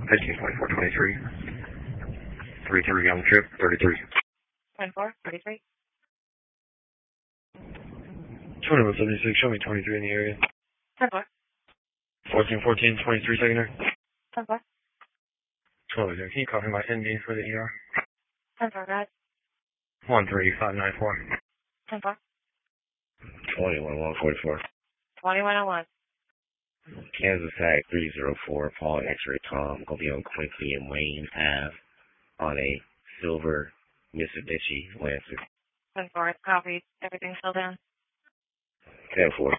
152423. 33 on the trip, 33. 24, 33. 2176, show me 23 in the area. 10-4. 1414, 23 secondary. 10-4. 12 there. Can you copy my ND for the ER? 10-4, guys. 13594. 10-4. 21144. 2101. Kansas Tag 304, Paul X-Ray Tom. Gonna be on Quincy and Wayne Ave on a silver Mitsubishi Lancer. 10-4, copy. Everything's still down. 10-4.